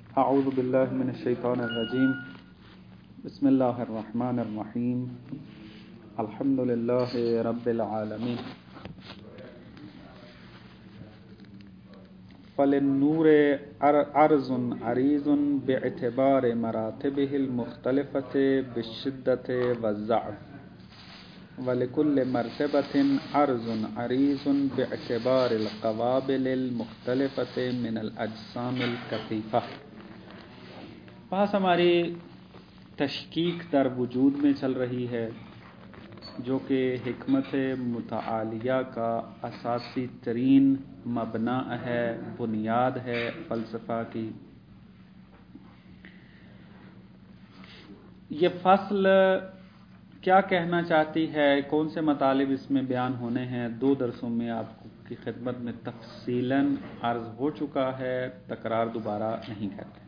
اعوذ باللہ من الشیطان الرجیم بسم اللہ الرحمن الرحیم الحمد للہ رب العالمین فللنور عرض عریض باعتبار مراتبہ المختلفۃ بالشدۃ والضعف ولكل مرتبة عرض عریض باعتبار القوابل المختلفة من الاجسام الکثیفہ۔ بحث ہماری تشکیک در وجود میں چل رہی ہے، جو کہ حکمت متعالیہ کا اساسی ترین مبنا ہے، بنیاد ہے فلسفہ کی۔ یہ فصل کیا کہنا چاہتی ہے، کون سے مطالب اس میں بیان ہونے ہیں، 2 درسوں میں آپ کی خدمت میں تفصیلاً عرض ہو چکا ہے، تکرار دوبارہ نہیں کرتے۔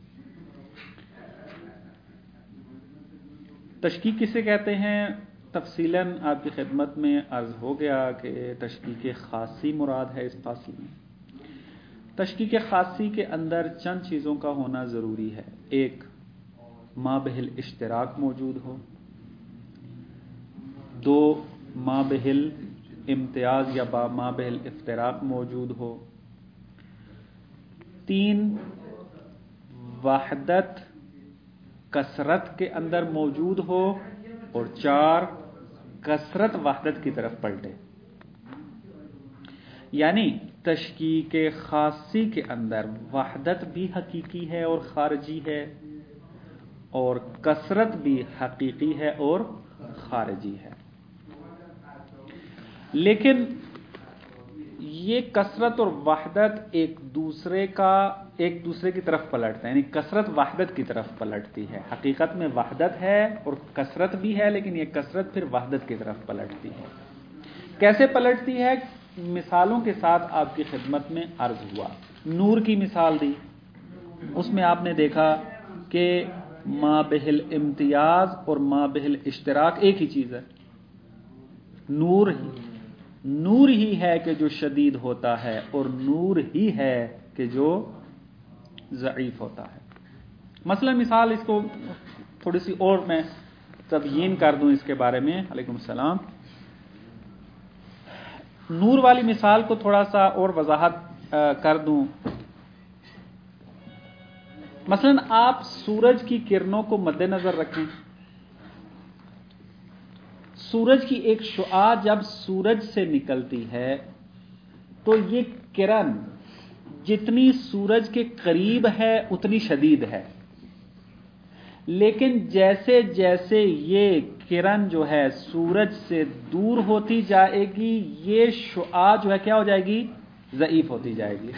تشکیک کسے کہتے ہیں، تفصیلاً آپ کی خدمت میں عرض ہو گیا کہ تشکیک خاصی مراد ہے۔ اس فصل میں تشکیک خاصی کے اندر چند چیزوں کا ہونا ضروری ہے۔ ایک، مابہ الاشتراک موجود ہو۔ 2، مابہ الامتیاز یا مابہ الافتراق موجود ہو۔ 3، وحدت کثرت کے اندر موجود ہو، اور 4، کثرت وحدت کی طرف پلٹے۔ یعنی تشکیک خاصی کے اندر وحدت بھی حقیقی ہے اور خارجی ہے، اور کثرت بھی حقیقی ہے اور خارجی ہے۔ لیکن یہ کثرت اور وحدت ایک دوسرے کی طرف پلٹتے ہیں، یعنی کثرت وحدت کی طرف پلٹتی ہے۔ حقیقت میں وحدت ہے اور کثرت بھی ہے، لیکن یہ کثرت پھر وحدت کی طرف پلٹتی ہے۔ کیسے پلٹتی ہے، مثالوں کے ساتھ آپ کی خدمت میں عرض ہوا۔ نور کی مثال دی، اس میں آپ نے دیکھا کہ مابہ الامتیاز اور مابہ الاشتراک ایک ہی چیز ہے۔ نور ہی ہے کہ جو شدید ہوتا ہے، اور نور ہی ہے کہ جو ضعیف ہوتا ہے۔ مثلا مثال، اس کو تھوڑی سی اور میں تبیین کر دوں اس کے بارے میں۔ علیکم السلام۔ نور والی مثال کو تھوڑا سا اور وضاحت کر دوں۔ مثلا آپ سورج کی کرنوں کو مد نظر رکھیں۔ سورج کی ایک شعاع جب سورج سے نکلتی ہے تو یہ کرن جتنی سورج کے قریب ہے اتنی شدید ہے، لیکن جیسے جیسے یہ کرن جو ہے سورج سے دور ہوتی جائے گی، یہ شعاع جو ہے کیا ہو جائے گی، ضعیف ہوتی جائے گی۔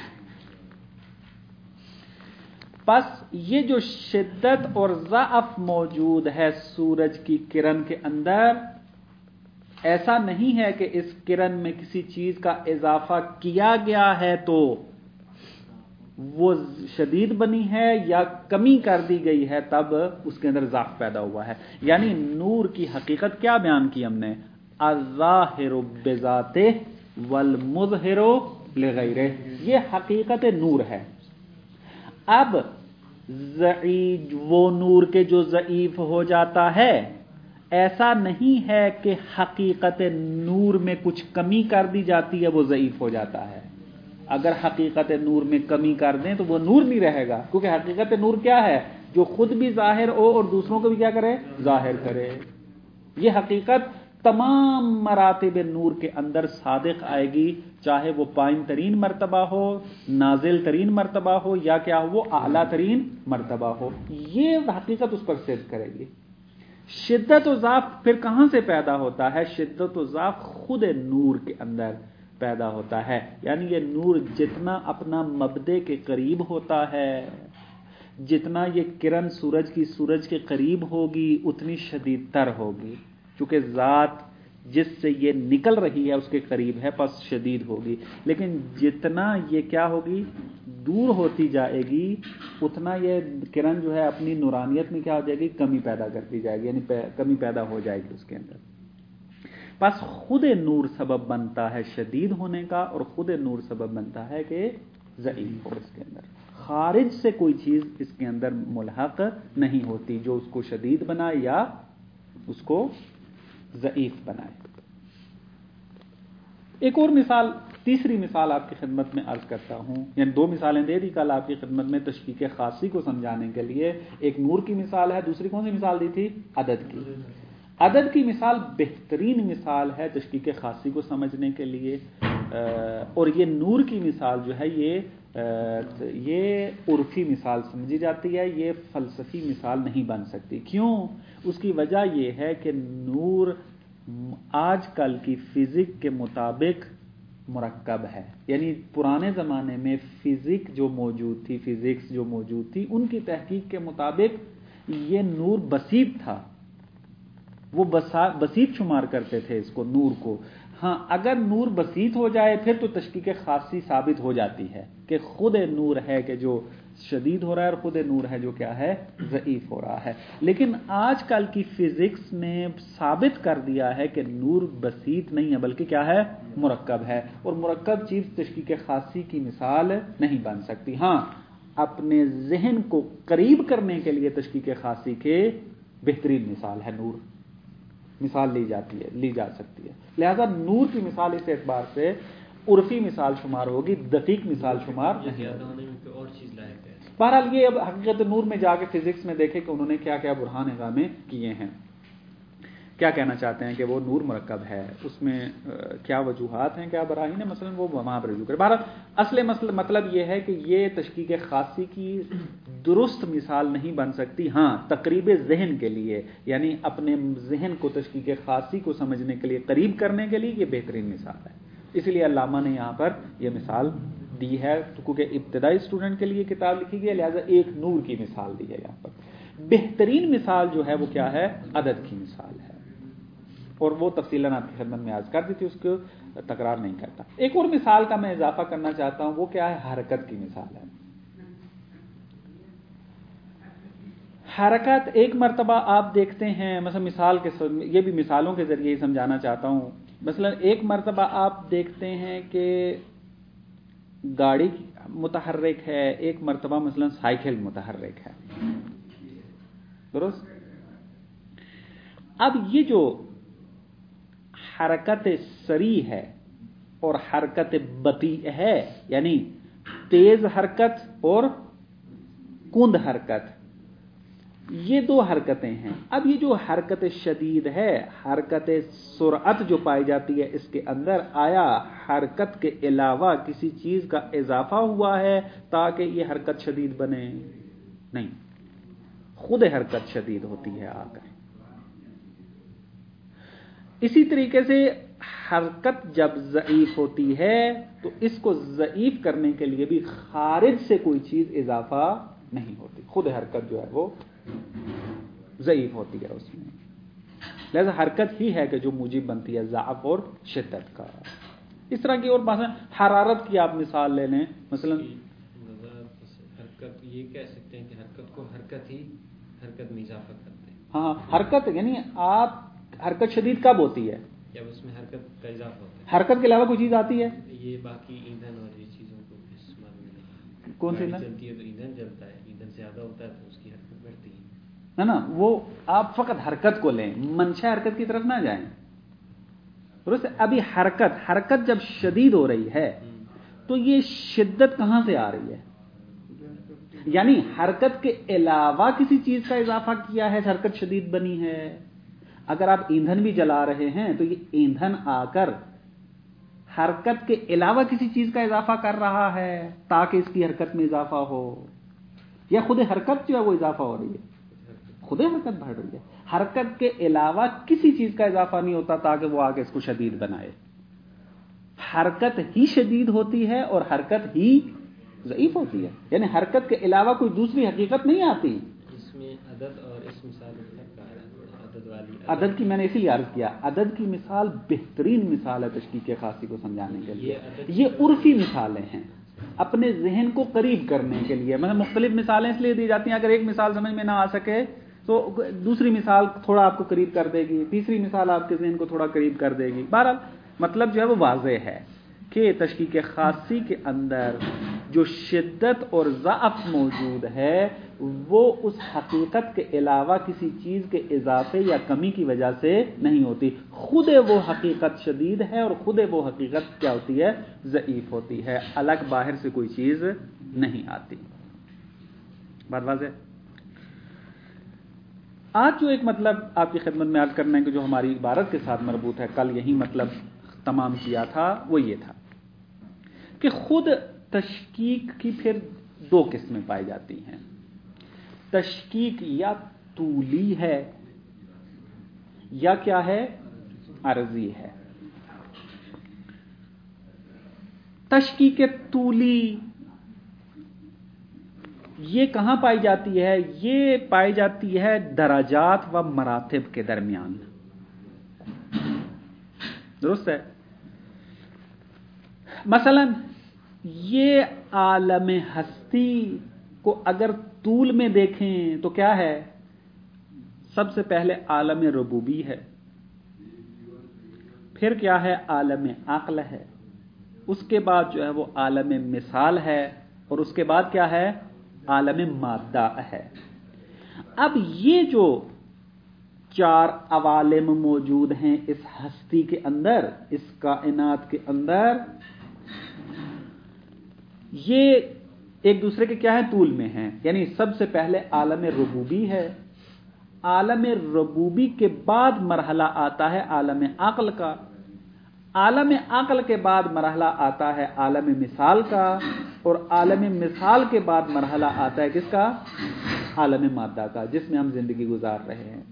پس یہ جو شدت اور ضعف موجود ہے سورج کی کرن کے اندر، ایسا نہیں ہے کہ اس کرن میں کسی چیز کا اضافہ کیا گیا ہے تو وہ شدید بنی ہے، یا کمی کر دی گئی ہے تب اس کے اندر ضعف پیدا ہوا ہے۔ یعنی نور کی حقیقت کیا بیان کی ہم نے، الظاہر بذاتہ والمظہر لغیرہ، یہ حقیقت نور ہے۔ اب وہ نور کے جو ضعیف ہو جاتا ہے، ایسا نہیں ہے کہ حقیقت نور میں کچھ کمی کر دی جاتی ہے وہ ضعیف ہو جاتا ہے۔ اگر حقیقت نور میں کمی کر دیں تو وہ نور نہیں رہے گا، کیونکہ حقیقت نور کیا ہے، جو خود بھی ظاہر ہو اور دوسروں کو بھی کیا کرے، ظاہر کرے۔ یہ حقیقت تمام مراتب نور کے اندر صادق آئے گی، چاہے وہ پائن ترین مرتبہ ہو، نازل ترین مرتبہ ہو، یا کیا وہ اعلیٰ ترین مرتبہ ہو، یہ حقیقت اس پر صدق کرے گی۔ شدت و ضعف پھر کہاں سے پیدا ہوتا ہے، شدت و ضعف خود نور کے اندر پیدا ہوتا ہے۔ یعنی یہ نور جتنا اپنا مبدے کے قریب ہوتا ہے، جتنا یہ کرن سورج کے قریب ہوگی اتنی شدید تر ہوگی، چونکہ ذات جس سے یہ نکل رہی ہے اس کے قریب ہے، پس شدید ہوگی۔ لیکن جتنا یہ کیا ہوگی، دور ہوتی جائے گی، اتنا یہ کرن جو ہے اپنی نورانیت میں کیا ہو جائے گی، کمی پیدا کرتی جائے گی، یعنی کمی پیدا ہو جائے گی اس کے اندر۔ پس خود نور سبب بنتا ہے شدید ہونے کا، اور خود نور سبب بنتا ہے کہ ضعیف ہو اس کے اندر. خارج سے کوئی چیز اس کے اندر ملحق نہیں ہوتی جو اس کو شدید بنائے یا اس کو ضعیف بنائے. ایک اور مثال، تیسری مثال آپ کی خدمت میں عرض کرتا ہوں، یعنی دو مثالیں دے دی کل آپ کی خدمت میں تشکیک خاصی کو سمجھانے کے لیے. ایک نور کی مثال ہے، دوسری کون سی مثال دی تھی؟ عدد کی. عدد کی مثال بہترین مثال ہے تشکیک خاصی کو سمجھنے کے لیے، اور یہ نور کی مثال جو ہے یہ عرفی مثال سمجھی جاتی ہے، یہ فلسفی مثال نہیں بن سکتی. کیوں؟ اس کی وجہ یہ ہے کہ نور آج کل کی فزک کے مطابق مرکب ہے. یعنی پرانے زمانے میں فزکس جو موجود تھی ان کی تحقیق کے مطابق یہ نور بسیط تھا، وہ بسیط شمار کرتے تھے اس کو، نور کو. ہاں اگر نور بسیط ہو جائے پھر تو تشکیک خاصی ثابت ہو جاتی ہے کہ خود نور ہے کہ جو شدید ہو رہا ہے اور خود نور ہے جو کیا ہے، ضعیف ہو رہا ہے. لیکن آج کل کی فزکس نے ثابت کر دیا ہے کہ نور بسیط نہیں ہے بلکہ کیا ہے، مرکب ہے، اور مرکب چیز تشکیک خاصی کی مثال نہیں بن سکتی. ہاں اپنے ذہن کو قریب کرنے کے لیے تشکیک خاصی کے بہترین مثال ہے نور، مثال لی جا سکتی ہے. لہذا نور کی مثال اس اعتبار سے عرفی مثال شمار ہوگی، دقیق مثال شمار نہیں ہوگی. اور چیز لائق ہے. بہرحال یہ اب حقیقت نور میں جا کے فزکس میں دیکھیں کہ انہوں نے کیا کیا برہان اقامے کیے ہیں، کیا کہنا چاہتے ہیں کہ وہ نور مرکب ہے، اس میں کیا وجوہات ہیں، کیا براہین ہیں، مثلا وہ وہاں پر رجوع کرے. بہرحال اصل مطلب یہ ہے کہ یہ تشکیک خاصی کی درست مثال نہیں بن سکتی. ہاں تقریب ذہن کے لیے، یعنی اپنے ذہن کو تشکیک خاصی کو سمجھنے کے لیے، قریب کرنے کے لیے یہ بہترین مثال ہے. اس لیے علامہ نے یہاں پر یہ مثال دی ہے، کیونکہ ابتدائی اسٹوڈنٹ کے لیے کتاب لکھی گئی ہے، لہذا ایک نور کی مثال دی ہے یہاں پر. بہترین مثال جو ہے وہ کیا ہے، عدد کی مثال ہے، اور وہ تفصیلاً آپ کی خدمت میں عرض کر دی تھی، اس کو تکرار نہیں کرتا. ایک اور مثال کا میں اضافہ کرنا چاہتا ہوں، وہ کیا ہے، حرکت کی مثال ہے. حرکت ایک مرتبہ آپ دیکھتے ہیں، مثلا مثال کے یہ بھی مثالوں کے ذریعے ہی سمجھانا چاہتا ہوں. مثلا ایک مرتبہ آپ دیکھتے ہیں کہ گاڑی متحرک ہے، ایک مرتبہ مثلا سائیکل متحرک ہے، درست. اب یہ جو حرکت سری ہے اور حرکت بطیء ہے، یعنی تیز حرکت اور کند حرکت، یہ دو حرکتیں ہیں. اب یہ جو حرکت شدید ہے، حرکت سرعت جو پائی جاتی ہے اس کے اندر، آیا حرکت کے علاوہ کسی چیز کا اضافہ ہوا ہے تاکہ یہ حرکت شدید بنے؟ نہیں، خود حرکت شدید ہوتی ہے آ کر. اسی طریقے سے حرکت جب ضعیف ہوتی ہے تو اس کو ضعیف کرنے کے لیے بھی خارج سے کوئی چیز اضافہ نہیں ہوتی، خود حرکت جو ہے وہ ضعیف ہوتی ہے اس میں. لہذا حرکت ہی ہے کہ جو موجب بنتی ہے ضعف اور شدت کا. اس طرح کی اور مثلا حرارت کی آپ مثال لے لیں، مثلا حرکت، یہ کہہ سکتے ہیں کہ حرکت کو حرکت میں اضافہ کرتے ہیں. ہاں حرکت یعنی آپ حرکت شدید کب ہوتی ہے جب اس میں حرکت کا اضافہ ہوتا ہے. حرکت کے علاوہ کوئی چیز آتی ہے؟ یہ باقی ایندھن اور یہ چیزوں کو استعمال میں نہیں. کون سی چلتی ہے تو ایندھن جلتا ہے، ایندھن زیادہ ہوتا ہے تو اس کی حرکت بڑھتی ہے نا. وہ آپ فقط حرکت کو لیں، منشا حرکت کی طرف نہ جائیں. درست. ابھی حرکت جب شدید ہو رہی ہے تو یہ شدت کہاں سے آ رہی ہے؟ یعنی حرکت کے علاوہ کسی چیز کا اضافہ کیا ہے، حرکت شدید بنی ہے. اگر آپ ایندھن بھی جلا رہے ہیں تو یہ ایندھن آ کر حرکت کے علاوہ کسی چیز کا اضافہ کر رہا ہے تاکہ اس کی حرکت میں اضافہ ہو، یا خود حرکت جو ہے وہ اضافہ ہو رہی ہے، خود حرکت بڑھ رہی ہے. حرکت کے علاوہ کسی چیز کا اضافہ نہیں ہوتا تاکہ وہ آگے اس کو شدید بنائے. حرکت ہی شدید ہوتی ہے اور حرکت ہی ضعیف ہوتی ہے، یعنی حرکت کے علاوہ کوئی دوسری حقیقت نہیں آتی. اس میں عدد اور اس مثال عدد کی میں نے اسی لیے عرض کیا، عدد کی مثال بہترین مثال ہے تشکیک خاصی کو سمجھانے کے لیے. یہ عرفی مثالیں ہیں اپنے ذہن کو قریب کرنے کے لیے. مطلب مختلف مثالیں اس لیے دی جاتی ہیں، اگر ایک مثال سمجھ میں نہ آ سکے تو دوسری مثال تھوڑا آپ کو قریب کر دے گی، تیسری مثال آپ کے ذہن کو تھوڑا قریب کر دے گی. بہرحال مطلب جو ہے وہ واضح ہے کہ تشکیک خاصی کے اندر جو شدت اور ضعف موجود ہے وہ اس حقیقت کے علاوہ کسی چیز کے اضافے یا کمی کی وجہ سے نہیں ہوتی، خود وہ حقیقت شدید ہے اور خود وہ حقیقت کیا ہوتی ہے؟ ضعیف ہوتی ہے، الگ باہر سے کوئی چیز نہیں آتی۔ بات واضح؟ آج جو ایک مطلب آپ کی خدمت میں عرض کرنا ہے کہ جو ہماری عبارت کے ساتھ مربوط ہے، کل یہی مطلب تمام کیا تھا، وہ یہ تھا کہ خود تشکیک کی پھر دو قسمیں پائی جاتی ہیں۔ تشکیک یا طولی ہے یا کیا ہے؟ عرضی ہے۔ تشکیک طولی یہ کہاں پائی جاتی ہے؟ یہ پائی جاتی ہے درجات و مراتب کے درمیان، درست ہے؟ مثلا یہ عالم ہستی کو اگر طول میں دیکھیں تو کیا ہے؟ سب سے پہلے عالم ربوبی ہے، پھر کیا ہے؟ عالم عقل ہے، اس کے بعد جو ہے وہ عالم مثال ہے، اور اس کے بعد کیا ہے؟ عالم مادہ ہے۔ اب یہ جو چار عوالم موجود ہیں اس ہستی کے اندر، اس کائنات کے اندر، یہ ایک دوسرے کے کیا ہے؟ طول میں ہیں۔ یعنی سب سے پہلے عالم ربوبی ہے، عالم ربوبی کے بعد مرحلہ آتا ہے عالم عقل کا، عالم عقل کے بعد مرحلہ آتا ہے عالم مثال کا، اور عالم مثال کے بعد مرحلہ آتا ہے کس کا؟ عالم مادہ کا، جس میں ہم زندگی گزار رہے ہیں۔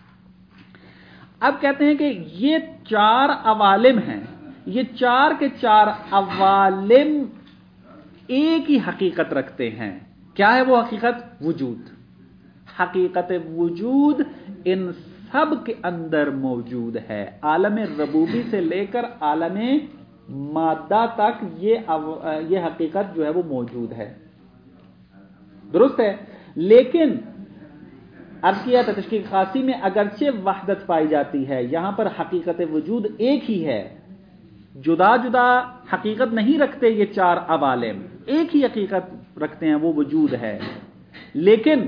اب کہتے ہیں کہ یہ چار عوالم ہیں، یہ چار کے چار عوالم ایک ہی حقیقت رکھتے ہیں۔ کیا ہے وہ حقیقت؟ وجود۔ حقیقت وجود ان سب کے اندر موجود ہے، عالم ربوبی سے لے کر عالم مادہ تک یہ حقیقت جو ہے وہ موجود ہے، درست ہے؟ لیکن عرض کیا تھا تشکیک خاصی میں اگرچہ وحدت پائی جاتی ہے، یہاں پر حقیقت وجود ایک ہی ہے، جدا جدا حقیقت نہیں رکھتے یہ چار عوالم، ایک ہی حقیقت رکھتے ہیں، وہ وجود ہے، لیکن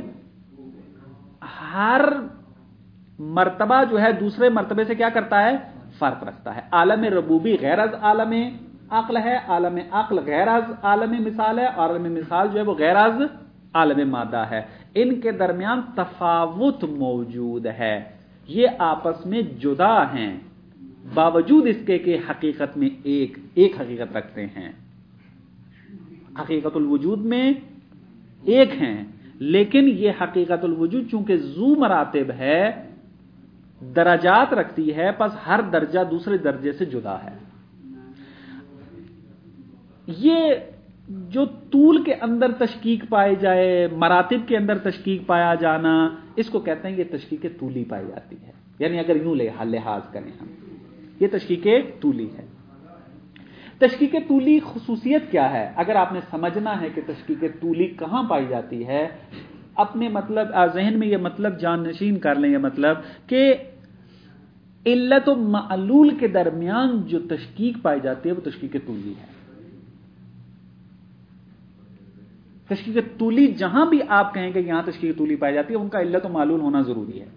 ہر مرتبہ جو ہے دوسرے مرتبے سے کیا کرتا ہے؟ فرق رکھتا ہے۔ عالم ربوبی غیر از عالم عقل ہے، عالم عقل غیر از عالم مثال ہے، عالم مثال جو ہے وہ غیر از عالم مادہ ہے، ان کے درمیان تفاوت موجود ہے، یہ آپس میں جدا ہیں، باوجود اس کے کہ حقیقت میں ایک حقیقت رکھتے ہیں، حقیقت الوجود میں ایک ہیں، لیکن یہ حقیقت الوجود چونکہ ذو مراتب ہے، درجات رکھتی ہے، پس ہر درجہ دوسرے درجے سے جدا ہے۔ یہ جو طول کے اندر تشکیک پائے جائے، مراتب کے اندر تشکیک پایا جانا، اس کو کہتے ہیں یہ تشکیک طولی پائی جاتی ہے، یعنی اگر یوں لحاظ کریں ہم، یہ تشکیک طولی ہے۔ تشکیک طولی خصوصیت کیا ہے؟ اگر آپ نے سمجھنا ہے کہ تشکیک طولی کہاں پائی جاتی ہے، اپنے مطلب ذہن میں یہ مطلب جانشین کر لیں، یہ مطلب کہ علت و معلول کے درمیان جو تشکیک پائی جاتی ہے وہ تشکیک طولی ہے۔ تشکیک طولی جہاں بھی آپ کہیں کہ یہاں تشکیک طولی پائی جاتی ہے، ان کا علت و معلول ہونا ضروری ہے۔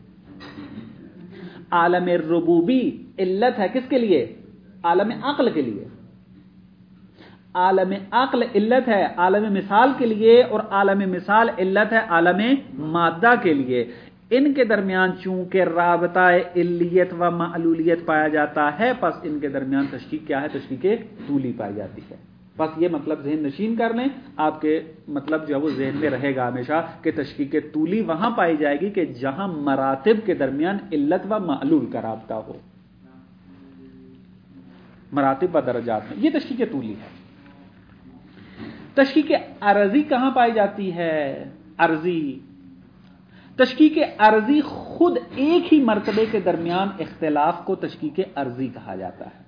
عالم ربوبی علت ہے کس کے لیے؟ عالم عقل کے لیے۔ عالم عقل علت ہے عالم مثال کے لیے، اور عالم مثال علت ہے عالم مادہ کے لیے۔ ان کے درمیان چونکہ رابطہ علیت و معلولیت پایا جاتا ہے، پس ان کے درمیان تشکیک کیا ہے؟ تشکیک طولی پائی جاتی ہے۔ بس یہ مطلب ذہن نشین کر لیں، آپ کے مطلب جو ہے وہ ذہن میں رہے گا ہمیشہ کہ تشکیک طولی وہاں پائی جائے گی کہ جہاں مراتب کے درمیان علت و معلول کا رابطہ ہو، مراتب و درجات میں، یہ تشکیک طولی ہے۔ تشکیک عرضی کہاں پائی جاتی ہے؟ عرضی، تشکیک عرضی خود ایک ہی مرتبے کے درمیان اختلاف کو تشکیک عرضی کہا جاتا ہے۔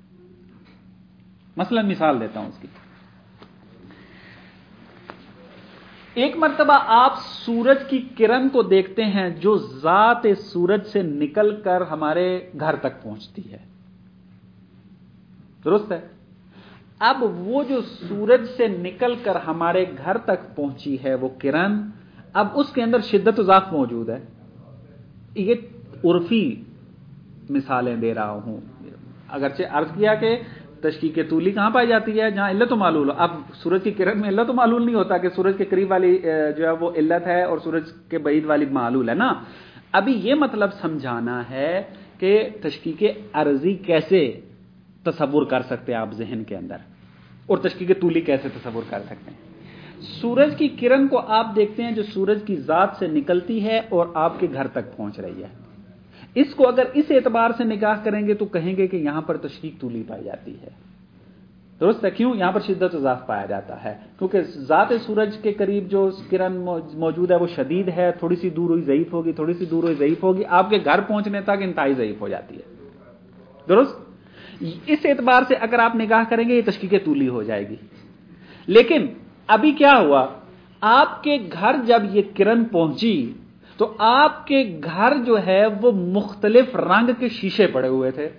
مثلا مثال دیتا ہوں اس کی۔ ایک مرتبہ آپ سورج کی کرن کو دیکھتے ہیں جو ذات سورج سے نکل کر ہمارے گھر تک پہنچتی ہے، درست ہے؟ اب وہ جو سورج سے نکل کر ہمارے گھر تک پہنچی ہے وہ کرن، اب اس کے اندر شدت و ضعف موجود ہے. یہ عرفی مثالیں دے رہا ہوں. اگرچہ عرض کیا کہ تشکیک طولی کہاں پائی جاتی ہے؟ جہاں علت و معلول ہو. اب سورج کی کرن میں علت و معلول نہیں ہوتا کہ سورج کے قریب والی جو ہے وہ علت ہے اور سورج کے بعید والی معلول ہے نا. ابھی یہ مطلب سمجھانا ہے کہ تشکیک عرضی کیسے تصور کر سکتے ہیں آپ ذہن کے اندر، اور تشکیک طولی کیسے تصور کر سکتے ہیں. سورج کی کرن کو آپ دیکھتے ہیں جو سورج کی ذات سے نکلتی ہے اور آپ کے گھر تک پہنچ رہی ہے. اس کو اگر اس اعتبار سے نگاہ کریں گے تو کہیں گے کہ یہاں پر تشکیک طولی پائی جاتی ہے. درست ہے. کیوں؟ یہاں پر شدت و ضعف پایا جاتا ہے کیونکہ ذات سورج کے قریب جو کرن موجود ہے وہ شدید ہے. تھوڑی سی دور ہوئی ضعیف ہوگی، تھوڑی سی دور ہوئی ضعیف ہوگی، آپ کے گھر پہنچنے تک انتہائی ضعیف ہو جاتی ہے. درست. اس اعتبار سے اگر آپ نگاہ کریں گے یہ تشکیک طولی ہو جائے گی. لیکن ابھی کیا ہوا؟ آپ کے گھر جب یہ کرن پہنچی تو آپ کے گھر جو ہے وہ مختلف رنگ کے شیشے پڑے ہوئے تھے.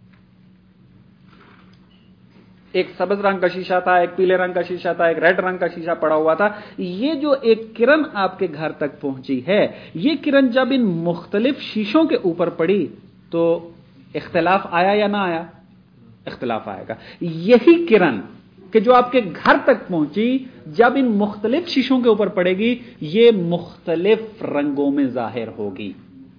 ایک سبز رنگ کا شیشہ تھا، ایک پیلے رنگ کا شیشہ تھا، ایک ریڈ رنگ کا شیشہ پڑا ہوا تھا. یہ جو ایک کرن آپ کے گھر تک پہنچی ہے، یہ کرن جب ان مختلف شیشوں کے اوپر پڑی تو اختلاف آیا یا نہ آیا؟ اختلاف آئے گا. یہی کرن کہ جو آپ کے گھر تک پہنچی جب ان مختلف شیشوں کے اوپر پڑے گی یہ مختلف رنگوں میں ظاہر ہوگی.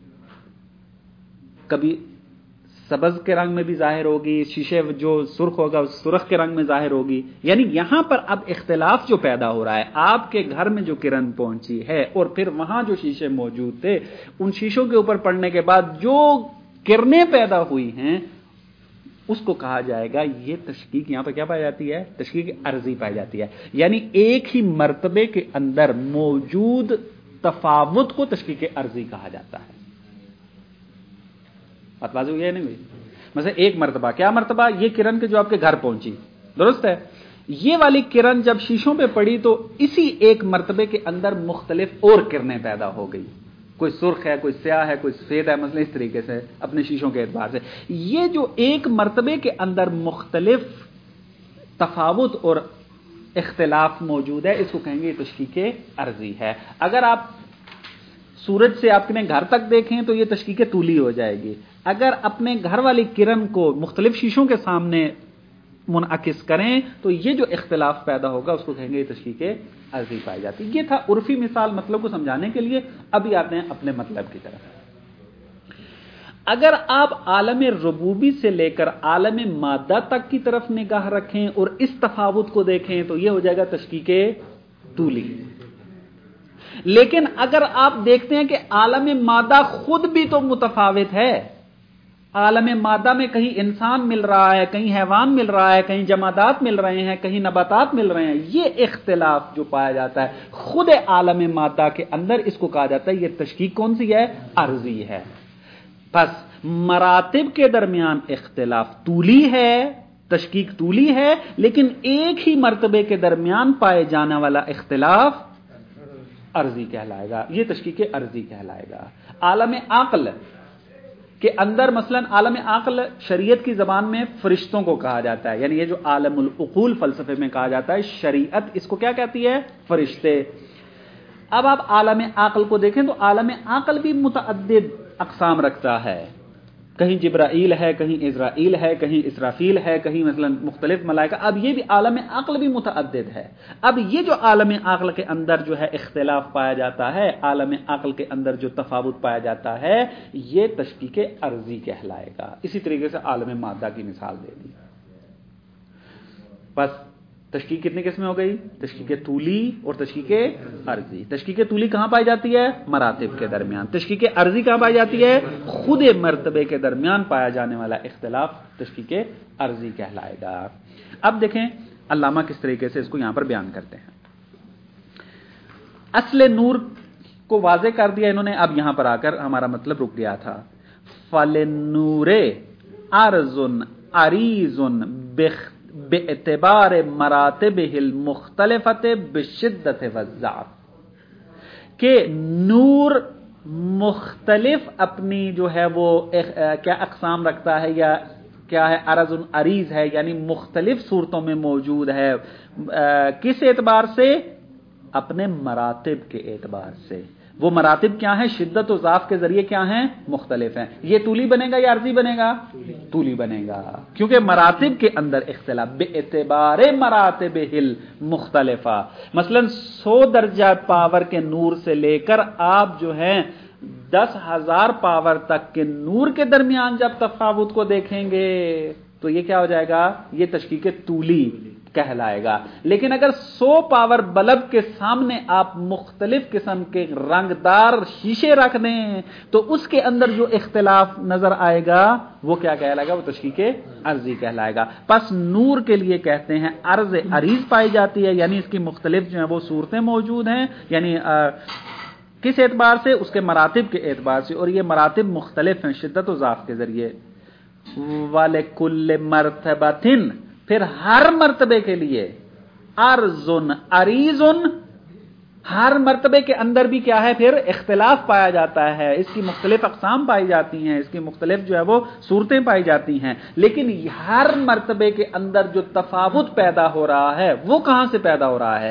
کبھی سبز کے رنگ میں بھی ظاہر ہوگی، شیشے جو سرخ ہوگا سرخ کے رنگ میں ظاہر ہوگی. یعنی یہاں پر اب اختلاف جو پیدا ہو رہا ہے، آپ کے گھر میں جو کرن پہنچی ہے اور پھر وہاں جو شیشے موجود تھے ان شیشوں کے اوپر پڑنے کے بعد جو کرنیں پیدا ہوئی ہیں اس کو کہا جائے گا یہ تشکیک. یہاں پہ کیا پائی جاتی ہے؟ تشکیک عرضی پائی جاتی ہے. یعنی ایک ہی مرتبے کے اندر موجود تفاوت کو تشکیک عرضی کہا جاتا ہے. بات واضح ہوئی ہے نہیں ہوئی؟ مثلا ایک مرتبہ، کیا مرتبہ؟ یہ کرن کے جو آپ کے گھر پہنچی. درست ہے. یہ والی کرن جب شیشوں پہ پڑی تو اسی ایک مرتبے کے اندر مختلف اور کرنیں پیدا ہو گئی. کوئی سرخ ہے، کوئی سیاہ ہے، کوئی سفید ہے، مثلا اس طریقے سے اپنے شیشوں کے اعتبار سے. یہ جو ایک مرتبے کے اندر مختلف تفاوت اور اختلاف موجود ہے اس کو کہیں گے یہ تشکیک عرضی ہے. اگر آپ سورج سے اپنے گھر تک دیکھیں تو یہ تشکیک طولی ہو جائے گی. اگر اپنے گھر والی کرن کو مختلف شیشوں کے سامنے منعکس کریں تو یہ جو اختلاف پیدا ہوگا اس کو کہیں گے یہ تشکیک عرضی پائی جاتی. یہ تھا عرفی مثال مطلب کو سمجھانے کے لیے. ابھی آتے ہیں اپنے مطلب کی طرف. اگر آپ عالم ربوبی سے لے کر عالم مادہ تک کی طرف نگاہ رکھیں اور اس تفاوت کو دیکھیں تو یہ ہو جائے گا تشکیک طولی. لیکن اگر آپ دیکھتے ہیں کہ عالم مادہ خود بھی تو متفاوت ہے. عالم مادہ میں کہیں انسان مل رہا ہے، کہیں حیوان مل رہا ہے، کہیں جمادات مل رہے ہیں، کہیں نباتات مل رہے ہیں. یہ اختلاف جو پایا جاتا ہے خود عالم مادہ کے اندر اس کو کہا جاتا ہے یہ تشکیک کون سی ہے؟ عرضی ہے. پس مراتب کے درمیان اختلاف طولی ہے، تشکیک طولی ہے، لیکن ایک ہی مرتبے کے درمیان پائے جانے والا اختلاف عرضی کہلائے گا. یہ تشکیک عرضی کہلائے گا. عالم عقل کے اندر مثلا عالم عقل شریعت کی زبان میں فرشتوں کو کہا جاتا ہے. یعنی یہ جو عالم العقول فلسفے میں کہا جاتا ہے شریعت اس کو کیا کہتی ہے؟ فرشتے. اب آپ عالم عقل کو دیکھیں تو عالم عقل بھی متعدد اقسام رکھتا ہے. کہیں جبرائیل ہے، کہیں اسرائیل ہے، کہیں اسرافیل ہے، کہیں مثلا مختلف ملائکہ. اب یہ بھی عالم عقل بھی متعدد ہے. اب یہ جو عالم عقل کے اندر جو ہے اختلاف پایا جاتا ہے، عالم عقل کے اندر جو تفاوت پایا جاتا ہے یہ تشکیک عرضی کہلائے گا. اسی طریقے سے عالم مادہ کی مثال دے دی. بس تشکیک کتنی قسمیں ہو گئی؟ تشکیک طولی اور تشکیک عرضی. تشکیک طولی کہاں پائی جاتی ہے؟ مراتب کے درمیان. تشکیک عرضی کہاں پائی جاتی ہے؟ خود مرتبے کے درمیان پایا جانے والا اختلاف تشکیک عرضی کہلائے گا. اب دیکھیں علامہ کس طریقے سے اس کو یہاں پر بیان کرتے ہیں. اصل نور کو واضح کر دیا انہوں نے. اب یہاں پر آ کر ہمارا مطلب رک گیا تھا. فَلِلنُّورِ عَرْضٌ عَرِيضٌ بِاعْتِبَارِ مَرَاتِبِهِ الْمُخْتَلِفَةِ بِالشِّدَّةِ وَالضَّعْفِ کہ نور مختلف اپنی جو ہے وہ کیا اقسام رکھتا ہے یا کیا ہے؟ عرض عریض ہے، یعنی مختلف صورتوں میں موجود ہے. کس اعتبار سے؟ اپنے مراتب کے اعتبار سے. وہ مراتب کیا ہیں؟ شدت و ضعف کے ذریعے کیا ہیں؟ مختلف ہیں. یہ طولی بنے گا یا عرضی بنے گا؟ طولی بنے گا، کیونکہ مراتب کے اندر اختلاف. بے اعتبار مراتب ہل مختلفہ. مثلا 100 درجہ پاور کے نور سے لے کر آپ جو ہیں 10,000 پاور تک کے نور کے درمیان جب تفاوت کو دیکھیں گے تو یہ کیا ہو جائے گا؟ یہ تشکیک طولی کہلائے گا. لیکن اگر 100 پاور بلب کے سامنے آپ مختلف قسم کے رنگدار شیشے رکھ دیں تو اس کے اندر جو اختلاف نظر آئے گا وہ کیا کہلائے گا؟ وہ تشکیک عرضی کہلائے گا. پس نور کے لیے کہتے ہیں عرض عریض پائی جاتی ہے، یعنی اس کی مختلف جو ہیں وہ صورتیں موجود ہیں. یعنی کس اعتبار سے؟ اس کے مراتب کے اعتبار سے، اور یہ مراتب مختلف ہیں شدت و ضعف کے ذریعے. وَلِكُلِّ مَرْتَبَةٍ، پھر ہر مرتبے کے لیے عرض عریض، ہر مرتبے کے اندر بھی کیا ہے؟ پھر اختلاف پایا جاتا ہے. اس کی مختلف اقسام پائی جاتی ہیں، اس کی مختلف جو ہے وہ صورتیں پائی جاتی ہیں. لیکن ہر مرتبے کے اندر جو تفاوت پیدا ہو رہا ہے وہ کہاں سے پیدا ہو رہا ہے؟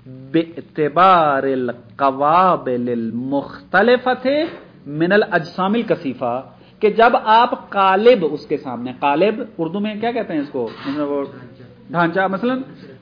باعتبار القوابل المختلفۃ من الاجسام الکثیفہ، کہ جب آپ قالب اس کے سامنے، قالب اردو میں کیا کہتے ہیں اس کو؟ وہ ڈھانچہ، مثلا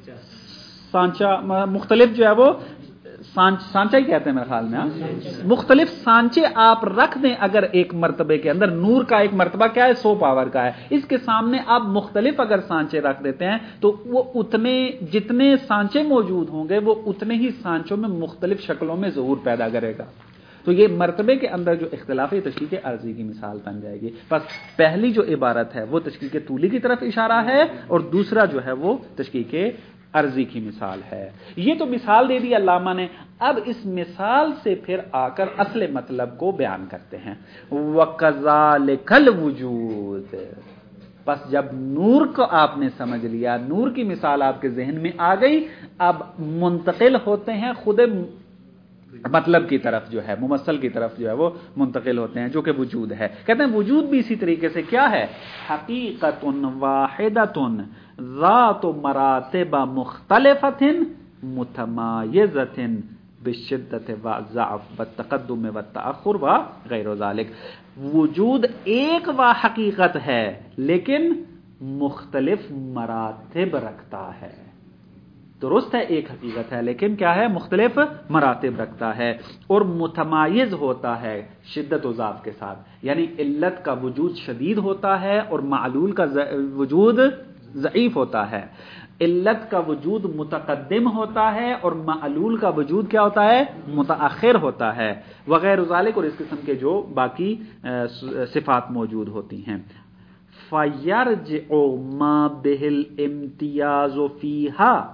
سانچہ، مختلف جو ہے وہ سانچہ ہی کہتے ہیں میرے خیال میں. مختلف سانچے آپ رکھ دیں اگر ایک مرتبے کے اندر، نور کا ایک مرتبہ کیا ہے؟ 100 پاور کا ہے. اس کے سامنے آپ مختلف اگر سانچے رکھ دیتے ہیں تو وہ اتنے جتنے سانچے موجود ہوں گے وہ اتنے ہی سانچوں میں مختلف شکلوں میں ظہور پیدا کرے گا. تو یہ مرتبے کے اندر جو اختلافی تشکیک عرضی کی مثال بن جائے گی. بس پہلی جو عبارت ہے وہ تشکیک طولی کی طرف اشارہ ہے، اور دوسرا جو ہے وہ تشکیک عرضی کی مثال ہے. یہ تو مثال دے دی علامہ نے. اب اس مثال سے پھر آ کر اصل مطلب کو بیان کرتے ہیں. وَكَذَلِكَ الْوُجُودُ، پس جب نور کو آپ نے سمجھ لیا، نور کی مثال آپ کے ذہن میں آ گئی، اب منتقل ہوتے ہیں خود مطلب کی طرف، جو ہے ممثل کی طرف جو ہے وہ منتقل ہوتے ہیں، جو کہ وجود ہے. کہتے ہیں وجود بھی اسی طریقے سے کیا ہے؟ حقیقت واحدۃ ذات مراتب مختلفۃ متمایزۃ بالشدۃ والضعف والتقدم والتأخر وغیر ذلک. وجود ایک و حقیقت ہے لیکن مختلف مراتب رکھتا ہے. درست ہے، ایک حقیقت ہے لیکن کیا ہے؟ مختلف مراتب رکھتا ہے، اور متمایز ہوتا ہے شدت و ضعف کے ساتھ. یعنی علت کا وجود شدید ہوتا ہے اور معلول کا وجود ضعیف ہوتا ہے. علت کا وجود متقدم ہوتا ہے اور معلول کا وجود کیا ہوتا ہے؟ متأخر ہوتا ہے، وغیر ذالک، اور اس قسم کے جو باقی صفات موجود ہوتی ہیں. فَيَرْجِعُ مَا بِهِ الْامْتِيَازُ فِيهَا،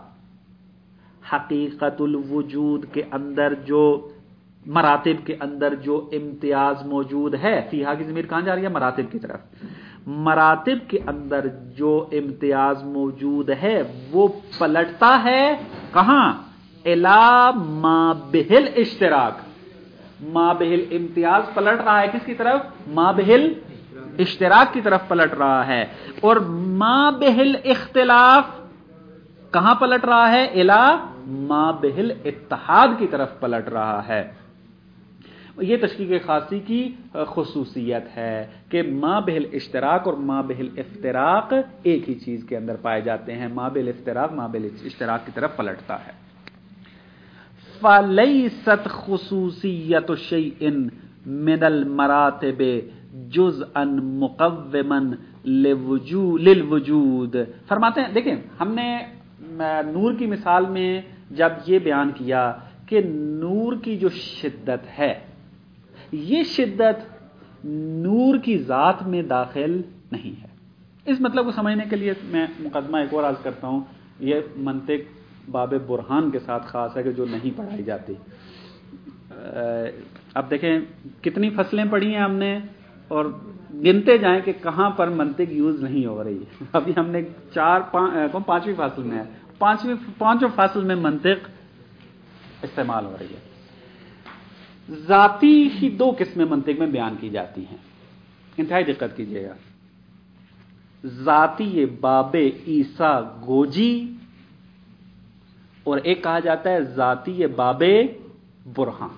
حقیقت الوجود کے اندر جو مراتب کے اندر جو امتیاز موجود ہے، فیہا کی ضمیر کہاں جا رہی ہے؟ مراتب کی طرف. مراتب کے اندر جو امتیاز موجود ہے وہ پلٹتا ہے کہاں؟ الی ما بہل اشتراک. ما بہل امتیاز پلٹ رہا ہے کس کی طرف؟ ما بہل اشتراک کی طرف پلٹ رہا ہے. اور ما بہل اختلاف کہاں پلٹ رہا ہے؟ الی ما بہل اتحاد کی طرف پلٹ رہا ہے. یہ تشکیک خاصی کی خصوصیت ہے کہ ما بہل اشتراک اور ما بہل افتراق ایک ہی چیز کے اندر پائے جاتے ہیں. ما بہل افتراق ما بہل اشتراک کی طرف پلٹتا ہے. فَلَيْسَتْ خُصُوصِيَّةُ شَيْءٍ مِنَ الْمَرَاتِبِ جُزْءًا مُقَوِّمًا لِلْوُجُودِ. فرماتے ہیں، دیکھیں ہم نے نور کی مثال میں جب یہ بیان کیا کہ نور کی جو شدت ہے، یہ شدت نور کی ذات میں داخل نہیں ہے. اس مطلب کو سمجھنے کے لیے میں مقدمہ ایک اور عرض کرتا ہوں. یہ منطق باب برہان کے ساتھ خاص ہے کہ جو نہیں پڑھائی جاتی. اب دیکھیں کتنی فصلیں پڑھی ہیں ہم نے، اور گنتے جائیں کہ کہاں پر منطق یوز نہیں ہو رہی. ابھی ہم نے پانچویں فصل میں ہے، پانچوں فصل میں منطق استعمال ہو رہی ہے. ذاتی ہی 2 قسمیں منطق میں بیان کی جاتی ہیں، انتہائی دقت کیجیے گا. ذاتی باب عیسیٰ گوجی اور ایک کہا جاتا ہے ذاتی باب برہان.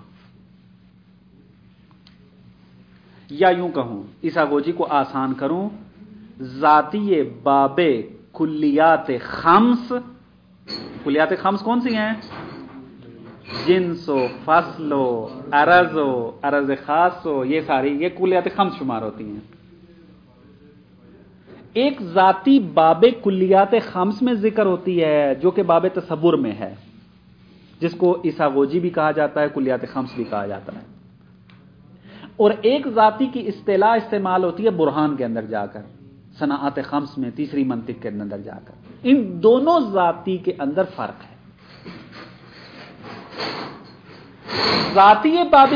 یا یوں کہوں، عیسیٰ گوجی کو آسان کروں، ذاتی باب کلیات خمس. کلیات خمس کون سی ہیں؟ جنس و فصل و عرض خاص و یہ ساری، یہ کلیات خمس شمار ہوتی ہیں. ایک ذاتی باب کلیات خمس میں ذکر ہوتی ہے جو کہ باب تصور میں ہے، جس کو عیسیٰ گوجی بھی کہا جاتا ہے، کلیات خمس بھی کہا جاتا ہے. اور ایک ذاتی کی اصطلاح استعمال ہوتی ہے برہان کے اندر جا کر، صناعت خمس میں، تیسری منطق کے اندر جا کر. ان دونوں ذاتی کے اندر فرق ہے. ذاتی باب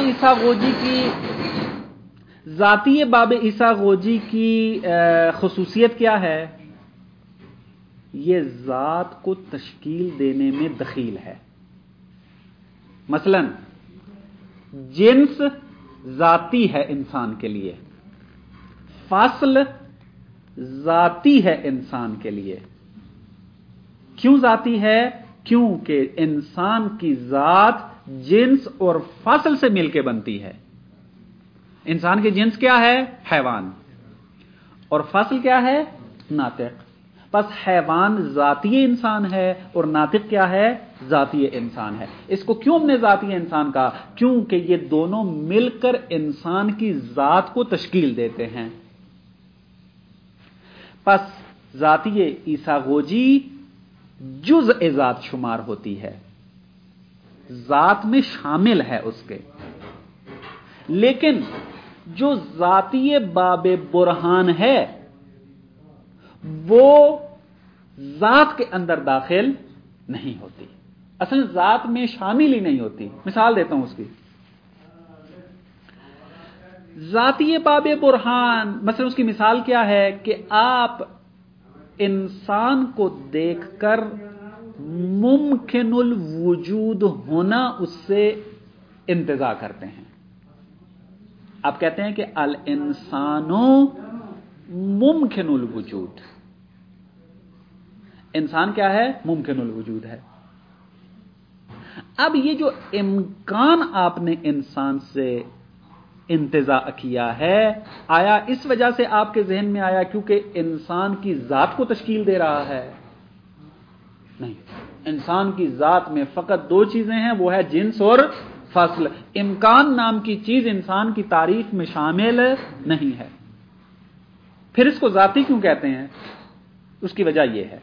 عیسیٰ گوجی کی خصوصیت کیا ہے؟ یہ ذات کو تشکیل دینے میں دخیل ہے. مثلا جنس ذاتی ہے انسان کے لیے، فصل ذاتی ہے انسان کے لیے. کیوں ذاتی ہے؟ کیونکہ انسان کی ذات جنس اور فصل سے مل کے بنتی ہے. انسان کی جنس کیا ہے؟ حیوان. اور فصل کیا ہے؟ ناطق. بس حیوان ذاتی انسان ہے اور ناطق کیا ہے؟ ذاتی انسان ہے. اس کو کیوں ہم نے ذاتی انسان کہا؟ کیونکہ یہ دونوں مل کر انسان کی ذات کو تشکیل دیتے ہیں. پس ذاتی عیسیٰ گوجی جزء ذات شمار ہوتی ہے، ذات میں شامل ہے اس کے. لیکن جو ذاتی باب برہان ہے وہ ذات کے اندر داخل نہیں ہوتی، اصل ذات میں شامل ہی نہیں ہوتی. مثال دیتا ہوں اس کی. ذاتی باب برہان مثلا اس کی مثال کیا ہے کہ آپ انسان کو دیکھ کر ممکن الوجود ہونا اس سے انتزاع کرتے ہیں. آپ کہتے ہیں کہ الانسانو ممکن الوجود. انسان کیا ہے؟ ممکن الوجود ہے. اب یہ جو امکان آپ نے انسان سے انتزاع کیا ہے، آیا اس وجہ سے آپ کے ذہن میں آیا کیونکہ انسان کی ذات کو تشکیل دے رہا ہے؟ نہیں. انسان کی ذات میں فقط دو چیزیں ہیں، وہ ہے جنس اور فصل. امکان نام کی چیز انسان کی تعریف میں شامل نہیں ہے. پھر اس کو ذاتی کیوں کہتے ہیں؟ اس کی وجہ یہ ہے،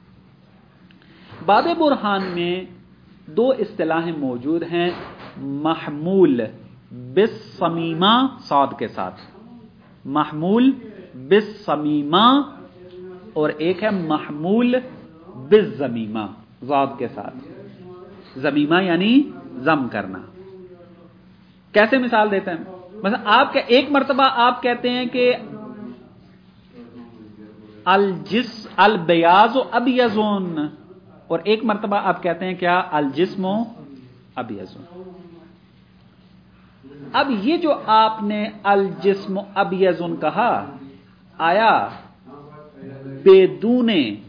باب برہان میں دو اصطلاحیں موجود ہیں، محمول بالصمیمہ صاد کے ساتھ، محمول بالصمیمہ، اور ایک ہے محمول بالضمیمہ ضاد کے ساتھ. ضمیمہ یعنی ضم کرنا. کیسے مثال دیتے ہیں؟ مثلا آپ ایک مرتبہ آپ کہتے ہیں کہ البیاض ابیضون، اور ایک مرتبہ آپ کہتے ہیں کیا؟ الجسم ابیض. اب یہ جو آپ نے الجسم ابیض کہا، آیا بدون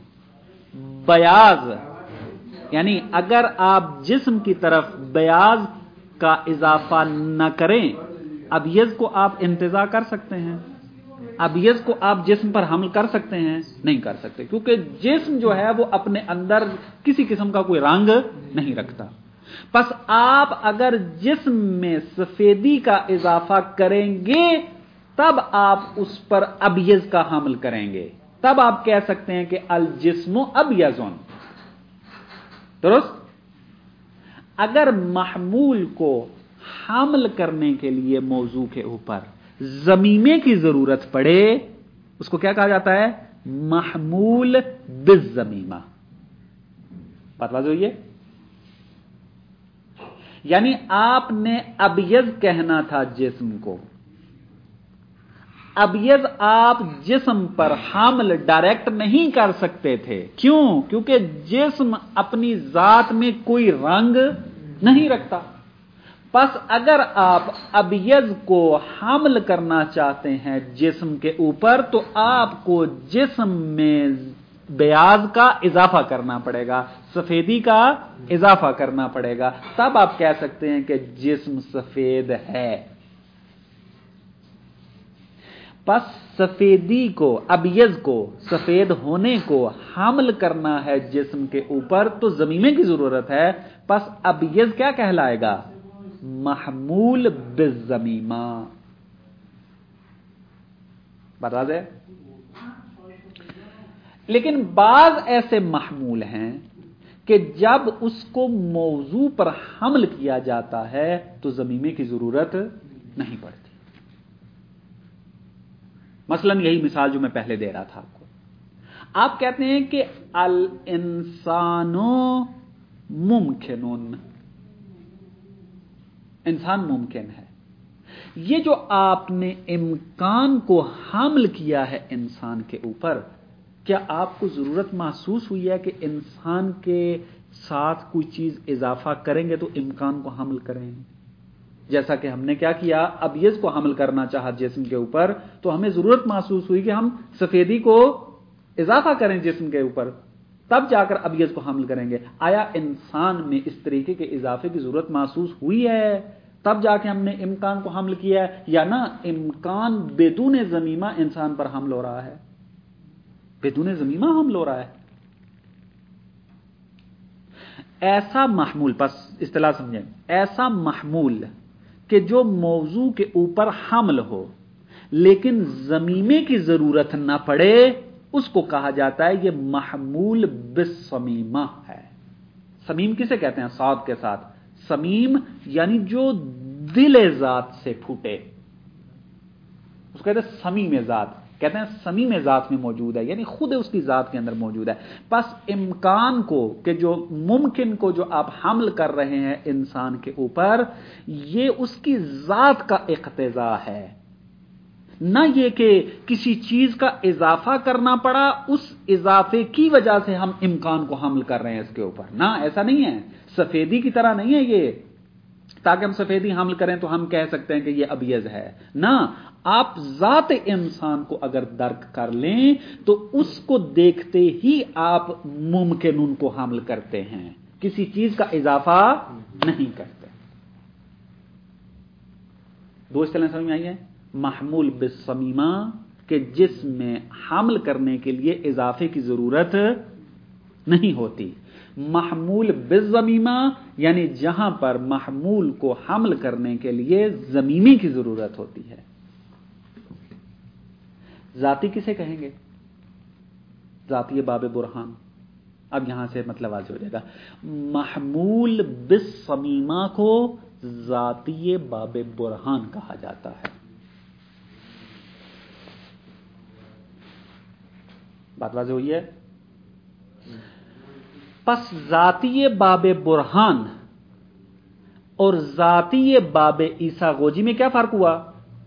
بیاض، یعنی اگر آپ جسم کی طرف بیاض کا اضافہ نہ کریں، ابیض کو آپ انتزاع کر سکتے ہیں؟ ابیض کو آپ جسم پر حمل کر سکتے ہیں؟ نہیں کر سکتے، کیونکہ جسم جو ہے وہ اپنے اندر کسی قسم کا کوئی رنگ نہیں رکھتا. پس آپ اگر جسم میں سفیدی کا اضافہ کریں گے تب آپ اس پر ابیض کا حمل کریں گے، تب آپ کہہ سکتے ہیں کہ الجسم ابیضون. درست؟ اگر محمول کو حمل کرنے کے لیے موضوع کے اوپر ضمیمے کی ضرورت پڑے، اس کو کیا کہا جاتا ہے؟ محمول بالضمیمہ. بات واضح ہوئی ہے؟ یعنی آپ نے ابیض کہنا تھا جسم کو، ابیض آپ جسم پر حمل ڈائریکٹ نہیں کر سکتے تھے. کیوں؟ کیونکہ جسم اپنی ذات میں کوئی رنگ نہیں رکھتا. پس اگر آپ ابیض کو حامل کرنا چاہتے ہیں جسم کے اوپر تو آپ کو جسم میں بیاض کا اضافہ کرنا پڑے گا، سفیدی کا اضافہ کرنا پڑے گا، تب آپ کہہ سکتے ہیں کہ جسم سفید ہے۔ پس سفیدی کو، ابیض کو، سفید ہونے کو حامل کرنا ہے جسم کے اوپر تو ضمیمے کی ضرورت ہے، پس ابیض کیا کہلائے گا؟ محمول بالضمیمہ۔ بتا دے۔ لیکن بعض ایسے محمول ہیں کہ جب اس کو موضوع پر حمل کیا جاتا ہے تو ضمیمے کی ضرورت نہیں پڑتی۔ مثلا یہی مثال جو میں پہلے دے رہا تھا آپ کو، آپ کہتے ہیں کہ الانسان ممکن، انسان ممکن ہے۔ یہ جو آپ نے امکان کو حامل کیا ہے انسان کے اوپر، کیا آپ کو ضرورت محسوس ہوئی ہے کہ انسان کے ساتھ کوئی چیز اضافہ کریں گے تو امکان کو حمل کریں؟ جیسا کہ ہم نے کیا کیا، ابیض کو حمل کرنا چاہا جسم کے اوپر تو ہمیں ضرورت محسوس ہوئی کہ ہم سفیدی کو اضافہ کریں جسم کے اوپر، تب جا کر ابیض کو حمل کریں گے۔ آیا انسان میں اس طریقے کے اضافے کی ضرورت محسوس ہوئی ہے تب جا کے ہم نے امکان کو حمل کیا ہے، یا نہ امکان بدون ضمیمہ انسان پر حمل ہو رہا ہے؟ بدون ضمیمہ حمل ہو رہا ہے۔ ایسا محمول، پس اصطلاح سمجھیں، ایسا محمول کہ جو موضوع کے اوپر حمل ہو لیکن ضمیمے کی ضرورت نہ پڑے، اس کو کہا جاتا ہے یہ محمول بالصمیمہ ہے۔ سمیم کسے کہتے ہیں؟ صاد کے ساتھ۔ سمیم یعنی جو دل ذات سے پھوٹے، اس کو کہتے ہیں سمیم ذات، کہتے ہیں سمیم ذات میں موجود ہے، یعنی خود اس کی ذات کے اندر موجود ہے۔ پس امکان کو، کہ جو ممکن کو جو آپ حمل کر رہے ہیں انسان کے اوپر، یہ اس کی ذات کا اقتضا ہے، نہ یہ کہ کسی چیز کا اضافہ کرنا پڑا، اس اضافے کی وجہ سے ہم امکان کو حمل کر رہے ہیں اس کے اوپر۔ نہ، ایسا نہیں ہے، سفیدی کی طرح نہیں ہے یہ، تاکہ ہم سفیدی حمل کریں تو ہم کہہ سکتے ہیں کہ یہ ابیض ہے۔ نہ، آپ ذات انسان کو اگر درک کر لیں تو اس کو دیکھتے ہی آپ ممکن کو حمل کرتے ہیں، کسی چیز کا اضافہ نہیں کرتے۔ دو اصطلاحیں سمجھ میں آئی ہیں؟ محمول بالصمیمہ کہ جس میں حمل کرنے کے لیے اضافے کی ضرورت نہیں ہوتی، محمول بالضمیمہ یعنی جہاں پر محمول کو حمل کرنے کے لیے ضمیمے کی ضرورت ہوتی ہے۔ ذاتی کسے کہیں گے؟ ذاتی باب برہان۔ اب یہاں سے مطلب واضح ہو جائے گا، محمول بالصمیمہ کو ذاتی باب برہان کہا جاتا ہے۔ بات واضح ہوئی ہے؟ پس ذاتی باب برہان اور ذاتی باب عیساغوجی میں کیا فرق ہوا؟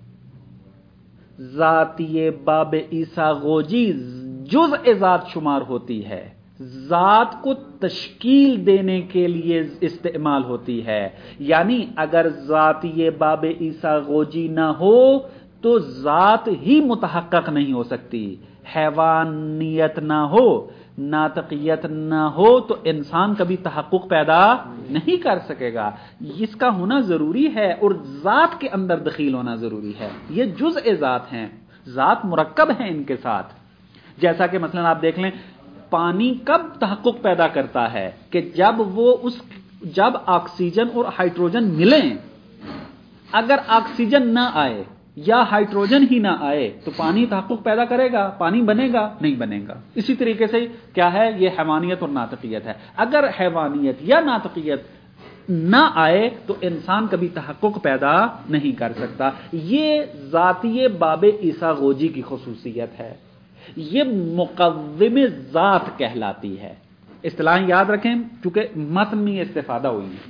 ذاتی باب عیساغوجی جزء ذات شمار ہوتی ہے، ذات کو تشکیل دینے کے لیے استعمال ہوتی ہے، یعنی اگر ذاتی باب عیساغوجی نہ ہو تو ذات ہی متحقق نہیں ہو سکتی، حیوانیت نہ ہو، ناطقیت نہ ہو تو انسان کبھی تحقق پیدا نہیں کر سکے گا۔ اس کا ہونا ضروری ہے اور ذات کے اندر دخیل ہونا ضروری ہے۔ یہ جزء ذات ہیں، ذات مرکب ہیں ان کے ساتھ۔ جیسا کہ مثلا آپ دیکھ لیں، پانی کب تحقق پیدا کرتا ہے کہ جب آکسیجن اور ہائیڈروجن ملیں۔ اگر آکسیجن نہ آئے یا ہائیڈروجن ہی نہ آئے تو پانی تحقق پیدا کرے گا؟ پانی بنے گا؟ نہیں بنے گا۔ اسی طریقے سے کیا ہے؟ یہ حیوانیت اور ناطقیت ہے۔ اگر حیوانیت یا ناطقیت نہ آئے تو انسان کبھی تحقق پیدا نہیں کر سکتا۔ یہ ذاتی باب عیساغوجی کی خصوصیت ہے، یہ مقوم ذات کہلاتی ہے۔ اصطلاحیں یاد رکھیں چونکہ متن میں استفادہ ہوئی ہے۔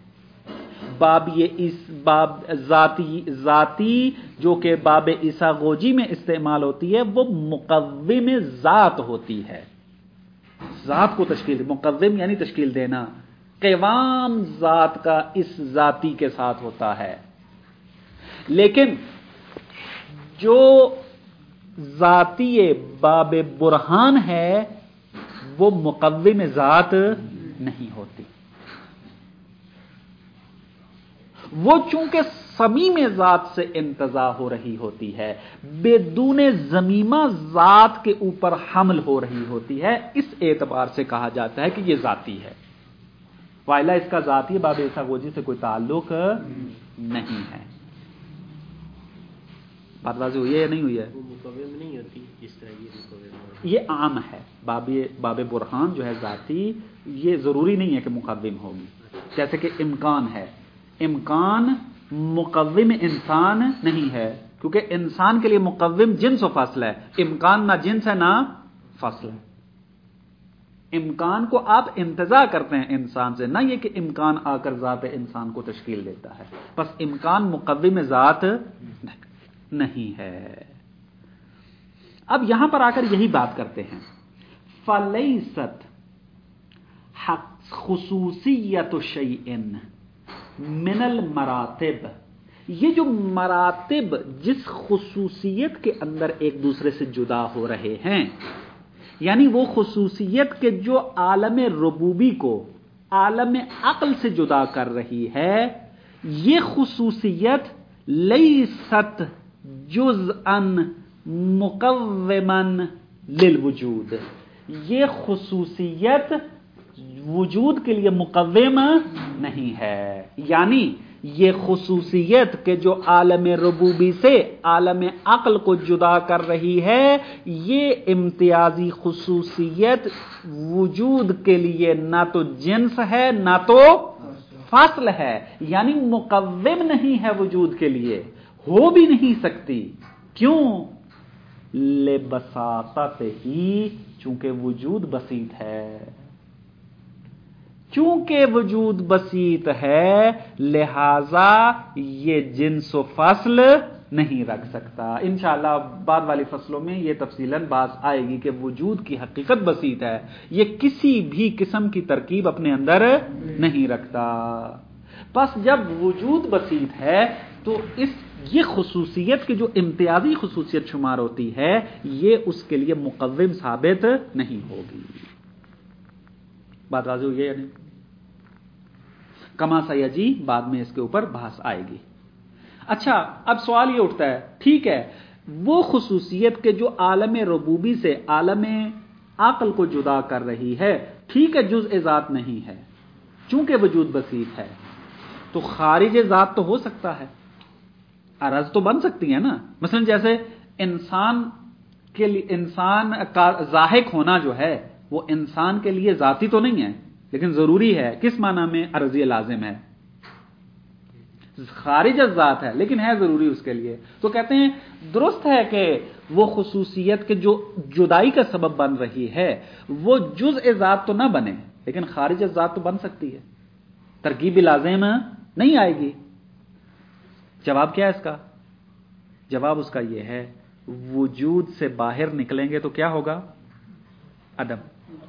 باب ذاتی جو کہ باب عیساغوجی میں استعمال ہوتی ہے وہ مقوم ذات ہوتی ہے، ذات کو تشکیل، مقوم یعنی تشکیل دینا، قوام ذات کا اس ذاتی کے ساتھ ہوتا ہے، لیکن جو ذاتی باب برہان ہے وہ مقوم ذات نہیں ہوتی. وہ چونکہ صمیم ذات سے انتزاع ہو رہی ہوتی ہے، بدون ضمیمہ ذات کے اوپر حمل ہو رہی ہوتی ہے، اس اعتبار سے کہا جاتا ہے کہ یہ ذاتی ہے. وائلہ اس کا ذاتی باب ایساگوجی سے کوئی تعلق نہیں ہے. بات واضح ہوئی ہے یا نہیں ہوئی ہے؟ وہ مقوم نہیں ہوتی جس طرح یہ مقوم. یہ عام ہے. باب برہان جو ہے ذاتی، یہ ضروری نہیں ہے کہ مقوم ہوگی. جیسے کہ امکان ہے، امکان مقوم انسان نہیں ہے، کیونکہ انسان کے لیے مقوم جنس و فصل ہے. امکان نہ جنس ہے نہ فصل ہے. امکان کو آپ انتزاع کرتے ہیں انسان سے، نہ یہ کہ امکان آ کر ذات انسان کو تشکیل دیتا ہے. بس امکان مقوم ذات نہیں ہے. اب یہاں پر آ کر یہی بات کرتے ہیں، فَلَيْسَتْ خصوصیت شیء من المراتب. یہ جو مراتب جس خصوصیت کے اندر ایک دوسرے سے جدا ہو رہے ہیں، یعنی وہ خصوصیت کے جو عالم ربوبی کو عالم عقل سے جدا کر رہی ہے، یہ خصوصیت لیست جزءا مقوما للوجود. یہ خصوصیت وجود کے لیے مقوم نہیں ہے. یعنی یہ خصوصیت کہ جو عالم ربوبی سے عالم عقل کو جدا کر رہی ہے، یہ امتیازی خصوصیت وجود کے لیے نہ تو جنس ہے نہ تو فصل ہے. یعنی مقوم نہیں ہے وجود کے لیے، ہو بھی نہیں سکتی. کیوں؟ لبساطت ہی، چونکہ وجود بسیط ہے. چونکہ وجود بسیط ہے لہذا یہ جنس و فصل نہیں رکھ سکتا. انشاءاللہ بعد والی فصلوں میں یہ تفصیلاً بات آئے گی کہ وجود کی حقیقت بسیط ہے، یہ کسی بھی قسم کی ترکیب اپنے اندر نہیں رکھتا. بس جب وجود بسیط ہے تو یہ خصوصیت کی جو امتیازی خصوصیت شمار ہوتی ہے، یہ اس کے لیے مقوم ثابت نہیں ہوگی. بات واضح ہوئی ہے یا نہیں؟ کما سیجی، بعد میں اس کے اوپر بحث آئے گی. اچھا، اب سوال یہ اٹھتا ہے، ٹھیک ہے، وہ خصوصیت کے جو عالم ربوبی سے عالم عقل کو جدا کر رہی ہے، ٹھیک ہے، جزء ذات نہیں ہے چونکہ وجود بسیط ہے، تو خارج ذات تو ہو سکتا ہے، عرض تو بن سکتی ہے نا. مثلا جیسے انسان کا ضاحک ہونا جو ہے وہ انسان کے لیے ذاتی تو نہیں ہے، لیکن ضروری ہے. کس معنی میں؟ عرضی لازم ہے، خارج از ذات ہے لیکن ہے ضروری اس کے لیے. تو کہتے ہیں درست ہے کہ وہ خصوصیت کے جو جدائی کا سبب بن رہی ہے وہ جزء ذات تو نہ بنے، لیکن خارج از ذات تو بن سکتی ہے، ترکیب لازم نہیں آئے گی. جواب کیا ہے اس کا؟ جواب اس کا یہ ہے، وجود سے باہر نکلیں گے تو کیا ہوگا؟ عدم.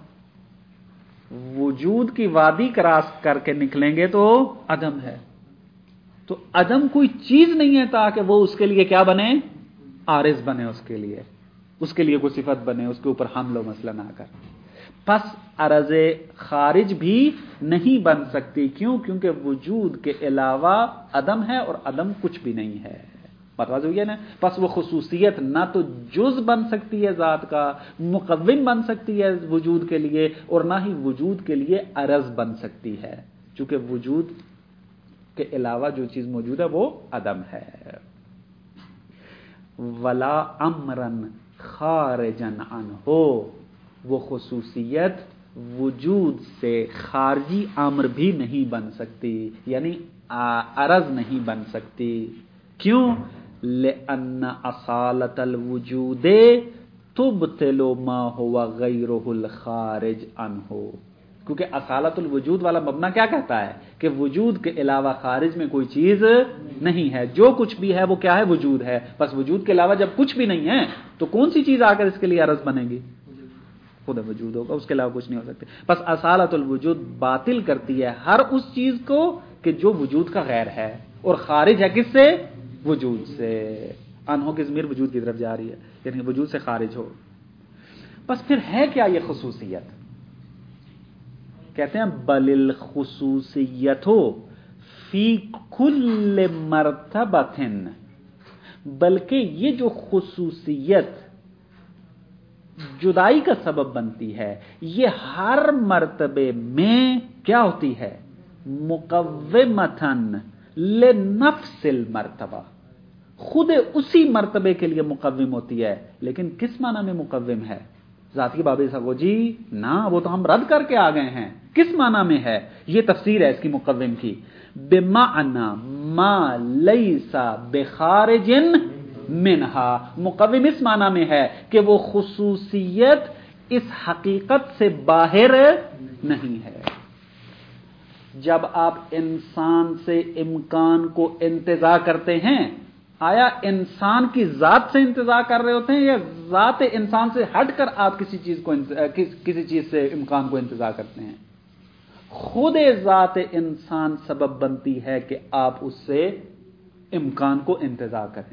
وجود کی وادی کراس کر کے نکلیں گے تو عدم ہے. تو عدم کوئی چیز نہیں ہے تاکہ وہ اس کے لیے کیا بنے؟ عارض بنے، اس کے لیے کوئی صفت بنے، اس کے اوپر حمل و مسئلہ نہ کر. پس عرض خارج بھی نہیں بن سکتی. کیوں؟ کیونکہ وجود کے علاوہ عدم ہے اور عدم کچھ بھی نہیں ہے. بات واضح ہوئی ہے نا؟ پس وہ خصوصیت نہ تو جز بن سکتی ہے ذات کا، مقوم بن سکتی ہے وجود کے لیے، اور نہ ہی وجود کے لیے عرض بن سکتی ہے، چونکہ وجود کے علاوہ جو چیز موجود ہے وہ عدم ہے. ولا امرن خارجن عنہ، وہ خصوصیت وجود سے خارجی امر بھی نہیں بن سکتی، یعنی عرض نہیں بن سکتی. کیوں؟ لأن اصالت الوجود تبطل ما هو غیرہ الخارج عنہ. کیونکہ اصالت الوجود والا مبنی کیا کہتا ہے کہ وجود کے علاوہ خارج میں کوئی چیز نہیں ہے، جو کچھ بھی ہے وہ کیا ہے؟ وجود ہے. بس وجود کے علاوہ جب کچھ بھی نہیں ہے تو کون سی چیز آ کر اس کے لیے عرض بنے گی؟ خود وجود ہوگا، اس کے علاوہ کچھ نہیں ہو سکتے. بس اصالت الوجود باطل کرتی ہے ہر اس چیز کو کہ جو وجود کا غیر ہے اور خارج ہے کس سے؟ وجود سے. انہوں کی ضمیر وجود کی طرف جا رہی ہے، یعنی وجود سے خارج ہو. بس پھر ہے کیا یہ خصوصیت؟ کہتے ہیں بل الخصوصیت فی کل مرتبۃ، بلکہ یہ جو خصوصیت جدائی کا سبب بنتی ہے یہ ہر مرتبے میں کیا ہوتی ہے؟ مقومتن لنفس المرتبہ، خود اسی مرتبے کے لیے مقوم ہوتی ہے. لیکن کس معنی میں مقوم ہے؟ ذاتی باب سگو جی نا، وہ تو ہم رد کر کے آ گئے ہیں. کس معنی میں ہے؟ یہ تفسیر ہے اس کی مقوم کی. بمعنی ما لیس بخارج منہا، مقوم اس معنی میں ہے کہ وہ خصوصیت اس حقیقت سے باہر نہیں ہے. جب آپ انسان سے امکان کو انتزاع کرتے ہیں، آیا انسان کی ذات سے انتزاع کر رہے ہوتے ہیں یا ذات انسان سے ہٹ کر آپ کسی چیز سے امکان کو انتزاع کرتے ہیں؟ خود ذات انسان سبب بنتی ہے کہ آپ اس سے امکان کو انتزاع کریں.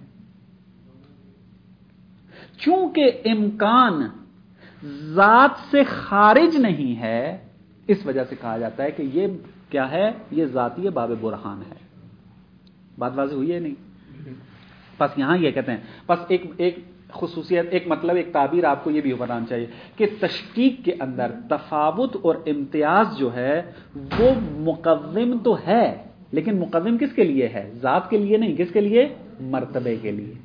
چونکہ امکان ذات سے خارج نہیں ہے، اس وجہ سے کہا جاتا ہے کہ یہ کیا ہے؟ یہ ذاتی باب برہان ہے. بات واضح ہوئی ہے نہیں؟ بس یہاں یہ کہتے ہیں، بس ایک خصوصیت، ایک مطلب، ایک تعبیر آپ کو یہ بھی بتانا چاہیے کہ تشکیک کے اندر تفاوت اور امتیاز جو ہے وہ مقوم تو ہے، لیکن مقوم کس کے لیے ہے؟ ذات کے لیے نہیں. کس کے لیے؟ مرتبے کے لیے.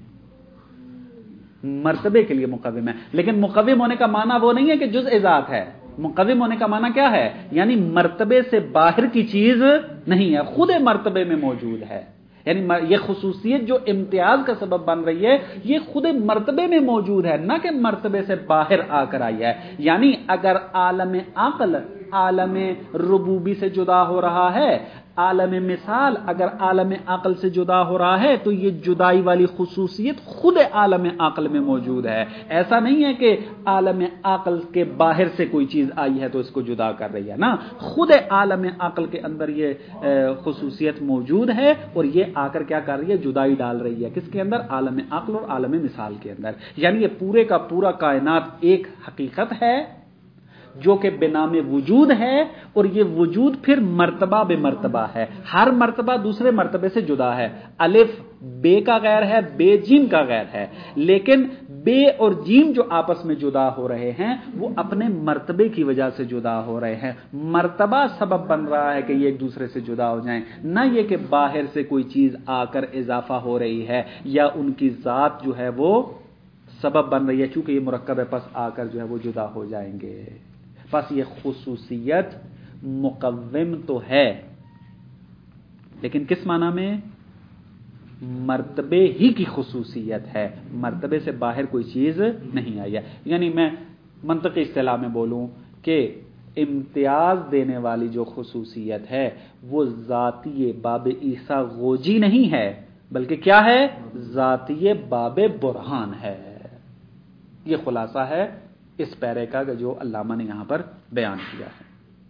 مرتبے کے لیے مقوم ہے. لیکن مقوم ہونے کا معنی وہ نہیں ہے کہ جزء ذات ہے. مقوم ہونے کا معنی کیا ہے؟ یعنی مرتبے سے باہر کی چیز نہیں ہے، خود مرتبے میں موجود ہے. یعنی یہ خصوصیت جو امتیاز کا سبب بن رہی ہے یہ خود مرتبے میں موجود ہے، نہ کہ مرتبے سے باہر آ کر آئی ہے. یعنی اگر عالم عقل عالم ربوبی سے جدا ہو رہا ہے، عالم مثال اگر عالم عقل سے جدا ہو رہا ہے، تو یہ جدائی والی خصوصیت خود عالم عقل میں موجود ہے. ایسا نہیں ہے کہ عالم عقل کے باہر سے کوئی چیز آئی ہے تو اس کو جدا کر رہی ہے، نا، خود عالم عقل کے اندر یہ خصوصیت موجود ہے اور یہ آ کر کیا کر رہی ہے؟ جدائی ڈال رہی ہے. کس کے اندر؟ عالم عقل اور عالم مثال کے اندر. یعنی یہ پورے کا پورا کائنات ایک حقیقت ہے جو کہ بنام وجود ہے، اور یہ وجود پھر مرتبہ بے مرتبہ ہے. ہر مرتبہ دوسرے مرتبے سے جدا ہے. الف بے کا غیر ہے، بے جیم کا غیر ہے، لیکن بے اور جیم جو آپس میں جدا ہو رہے ہیں وہ اپنے مرتبے کی وجہ سے جدا ہو رہے ہیں. مرتبہ سبب بن رہا ہے کہ یہ ایک دوسرے سے جدا ہو جائیں، نہ یہ کہ باہر سے کوئی چیز آ کر اضافہ ہو رہی ہے یا ان کی ذات جو ہے وہ سبب بن رہی ہے. چونکہ یہ مرکب ہے، پس آ کر جو ہے وہ جدا ہو جائیں گے. پس یہ خصوصیت مقوم تو ہے، لیکن کس معنی میں؟ مرتبے ہی کی خصوصیت ہے، مرتبے سے باہر کوئی چیز نہیں آئی ہے. یعنی میں منطقی اصطلاح میں بولوں کہ امتیاز دینے والی جو خصوصیت ہے وہ ذاتی باب عیسیٰ غوجی نہیں ہے، بلکہ کیا ہے؟ ذاتی باب برہان ہے. یہ خلاصہ ہے اس پیرے کا جو علامہ نے یہاں پر بیان کیا ہے.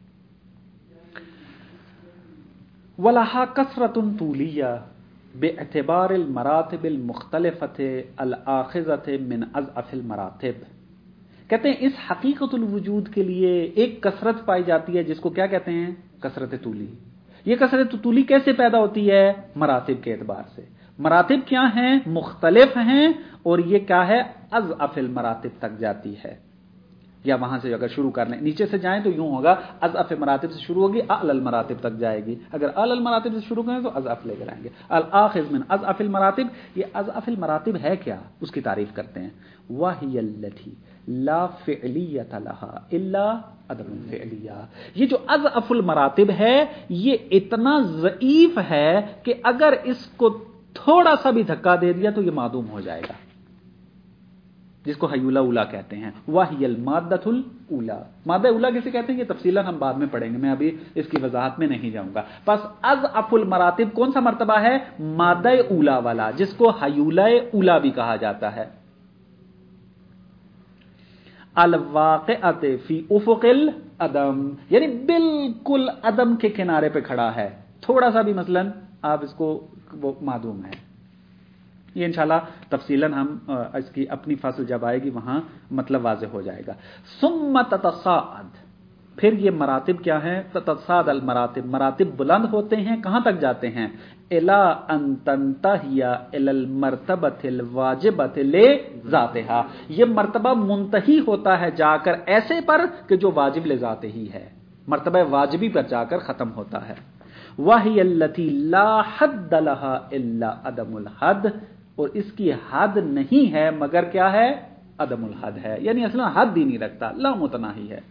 وَلَهَا كَثْرَةٌ طُولِيَّةٌ بِاعْتِبَارِ الْمَرَاتِبِ الْمُخْتَلِفَةِ الْآخِذَةِ مِنْ أَضْعَفِ الْمَرَاتِبِ. کہتے ہیں اس حقیقت الوجود کے لیے ایک کثرت پائی جاتی ہے جس کو کیا کہتے ہیں؟ کثرت طولی. یہ کثرت طولی کیسے پیدا ہوتی ہے؟ مراتب کے اعتبار سے. مراتب کیا ہیں؟ مختلف ہیں، اور یہ کیا ہے؟ اضعف المراتب تک جاتی ہے. یا وہاں سے اگر شروع کر لیں، نیچے سے جائیں تو یوں ہوگا، اضعف مراتب سے شروع ہوگی، اعلی المراتب تک جائے گی. اگر اعلی المراتب سے شروع کریں تو اضعف لے کر آئیں گے. الاخذ من اضعف المراتب. یہ اضعف المراتب ہے کیا؟ اس کی تعریف کرتے ہیں. وَهِيَ الَّتِي لَا فِعْلِيَّةَ لَهَا إِلَّا عَدَمٌ فِعْلِيَّةٌ. یہ جو اضعف المراتب ہے یہ اتنا ضعیف ہے کہ اگر اس کو تھوڑا سا بھی دھکا دے دیا تو یہ معدوم ہو جائے گا، جس کو حیولہ اولا کہتے ہیں. وَهِيَ الْمَادَّةُ الْأُولَى. مادہ اولا کسے کہتے ہیں یہ تفصیلاً ہم بعد میں پڑھیں گے، میں ابھی اس کی وضاحت میں نہیں جاؤں گا. پس اضعف المراتب کون سا مرتبہ ہے؟ مادہ اولا والا، جس کو حیولہ اولا بھی کہا جاتا ہے. अलवाक़िअत फी उफ़ुक़िल अदम, यानी बिल्कुल अदम के किनारे पे खड़ा है, थोड़ा सा भी मसलन आप इसको वो मालूम है। ये इंशाल्लाह तफसीलन हम इसकी अपनी फसल जब आएगी वहां मतलब वाज़ेह हो जाएगा। सुम्मा ततसाअद, फिर ये मरातिब क्या हैं? ततसाअद अल मरातिब, मरातिब बुलंद होते हैं, कहां तक जाते हैं? इला अन तंतहिया इलल मर्तबतिल वाजिबति ले ज़ातिहा, ये मर्तबा मुंतही होता है जाकर ऐसे पर कि जो वाजिब ले ज़ाते ही है, मर्तबा वाजिबी पर जाकर खत्म होता है। वहियल्लती ला हद्द लहा इल्ला अदमुल हद, और इसकी हद नहीं है मगर क्या है? अदमुल हद है, यानी असल में हद ही नहीं रखता, ला मुतनाही है।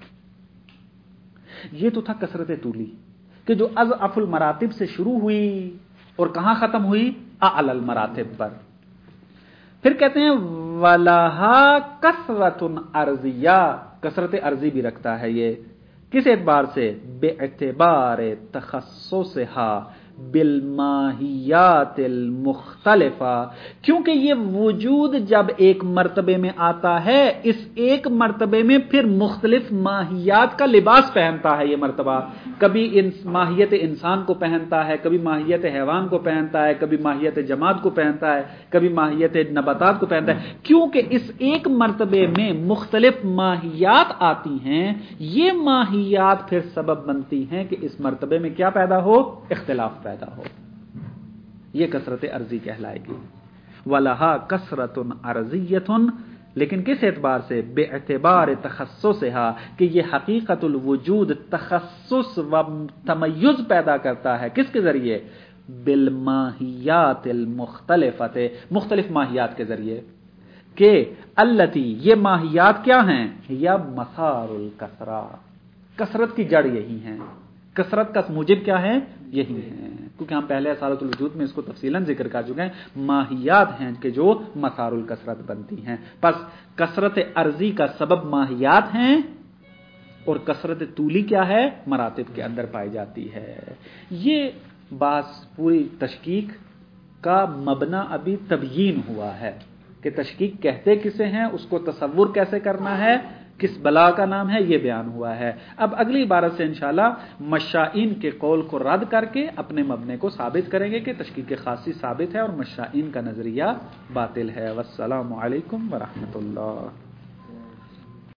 ये तो था कसरत तूली कि जो अज़अफुल मरातिब से शुरू हुई और कहां खत्म हुई? अअलल मरातिब पर। फिर कहते हैं वलहा कसरतुन अर्जिया, कसरत अर्जी भी रखता है ये, किस एतबार से? बेएतबार तखस्सुसहा बिलमाहियातिल मुख्तलिफा, क्योंकि ये वजूद जब एक मर्तबे में आता है, इस एक मर्तबे में फिर मुख्तलिफ माहियात का लिबास पहनता है। ये मर्तबा कभी माहियत इंसान को पहनता है, कभी माहियत हैवान को पहनता है, कभी माहियत जमात को पहनता है, कभी माहियत नबातात को पहनता है, क्योंकि इस एक मर्तबे में मुख्तलिफ माहियात आती हैं। ये माहियात फिर सबब बनती हैं कि इस मर्तबे में क्या पैदा हो? इख्तिलाफ पैदा हो। यह कसरत अर्जी कहलाएगी। वलहा कसरतुन अर्जियतुन, लेकिन किस एतबार से? बेएतबार तखस्सुसहा, कि यह हकीकतुल वजूद तखस्सुस व तमय्युज पैदा करता है। किसके जरिए? बिलमाहियातिल मुख्तलिफते, मुख्तलिफ माहियात के जरिए, के अल्लती, ये माहियात क्या हैं? या मसारुल कसरा, कसरत की जड़ यही है, कसरत का मुजिब क्या है? यही है, क्योंकि हम पहले असालतुल वजूद में इसको तफसीलन जिक्र कर चुके हैं। माहियात हैं कि जो मसारुल कसरत बनती हैं। बस कसरत अर्जी का सबब माहियात हैं और कसरत तूली क्या है? मरातिब के अंदर पाई जाती है। ये बात पूरी तशकीक का मबना अभी तबयीन हुआ है कि तशकीक कहते किसे हैं, उसको तसव्वुर कैसे करना है, किस बला का नाम है, यह बयान हुआ है। अब अगली इबारत से इंशाल्लाह मशाइन के कौल को रद्द करके अपने मबने को साबित करेंगे कि तशकीक खासी साबित है और मशाइन का नजरिया बातिल है। वस्सलामु अलैकुम व रहमतुल्लाह।